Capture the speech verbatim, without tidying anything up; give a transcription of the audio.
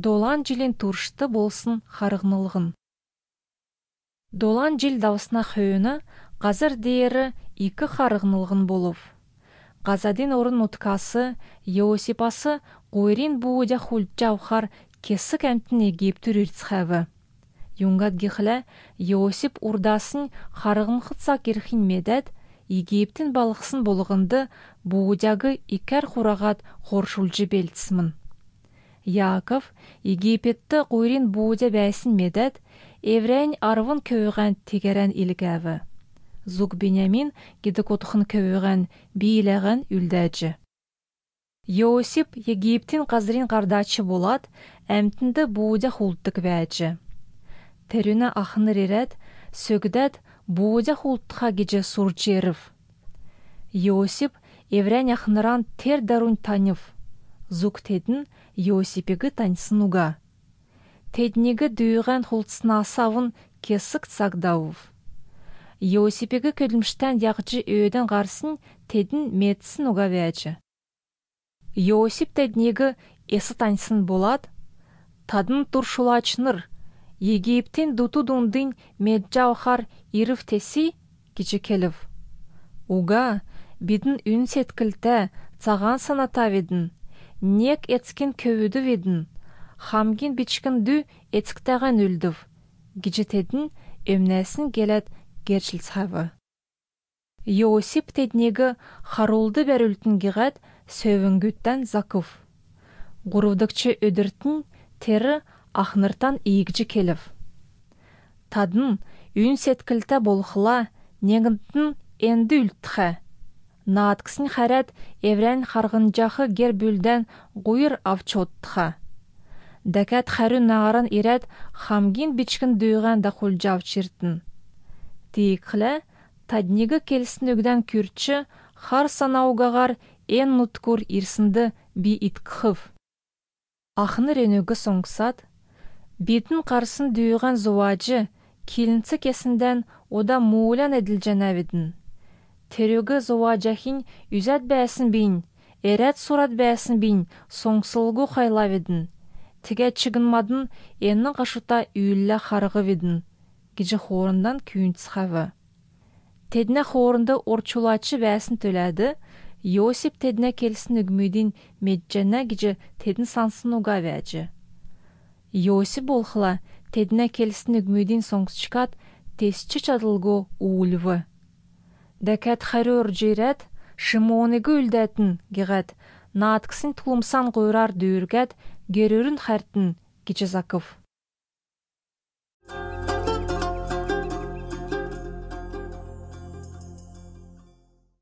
Долан жилин туршты болсын харығнылығын. Долан жил давысына хöyіні қазір дейері икі харығнылығын болув. Қазадин орын уткасы, Еосипасы қойрин буыдя хультжавхар кесі кәмтін Египтүр үрцхәві. Юнгат гихлі Еосип урдасын харығын қытса керхин медәд, Египтін балықсын болығынды буыдягы икәр хурағат хоршулжы белтісмін. Яков Египетті қойрин буыдя бәсін медәд, Еврейн арвын көйген тегерен илгәві. Зуг Бенямин гидік отқын көйген бейләген үлдәджі. Еосип Египтін қазрин қардачы болад, әмтінді буыдя хулттық вәджі. Терюна ақыныр ерет, сөгдәд буыдя хулттыға геже сурджерів. Еосип Еврейн ақыныран тер дарун танев. Зуг тедін Еосипегі таньсын уға. Теднегі дүйген хултсына асавын кесік цагдаув. Еосипегі көлімштен яғжы өйден ғарсын тедін метсін уға вәджі. Еосип теднегі есі таньсын болад, тадын туршулачныр, Египтен дуту дундын меджаухар ирif тесі кечі келів. Уға бидін үн сеткілті цаған саната ведін, нек эцкен көйді ведін, хамгин бичкін ду эцктәғын үлдів, гижетедін өмнәсін келет гершілсхавы. Еосип теднегі харулды бәрілтін геғат сөвінгіттен закыв. Ғұрывдықчы өдіртін тері ақныртан иігжі келів. Тадын үн сеткілті болқыла негінтін әнді үлтіқі. Наатқысын қарат Еврейн харғынжақы гер бүлден ғойыр авчоттыға. Дәкәт хару нағаран ирет хамгин бичкін дүйген да құлжав чиртін. Дейқілі, таднегі келсін өгден күртші хар санауғағар ән нұткур ирсінді би иткіхів. Ақыныр өнөгі соңсад, бетін қарсын дүйген зуачы келінці кесінден ода муылян әділжен әведін. Терегі зуачахин үзәт бәсін бейін, әрәт сурат бәсін бейін соңсылғы қайлаведін. Тіге чығынмадын әннің қашыта үйілі қарығы ведін. Геже хорындан күйінтісхавы. Тедіне хорынды орчулачы бәсін төләді, Еосип тедіне келсін үгмүйдін меджәнә геже тедін сансын уға вәджі. Еосип болқыла тедіне келсін үгмүйдін соңсчықат тесчі чадылғы уылвы. Дәкәт қәрі үрджерет, Шимонығы үлдәтін геғат, наатқысын тұлымсан қойрар дүйіргәт герөрін қәртін геже закыв.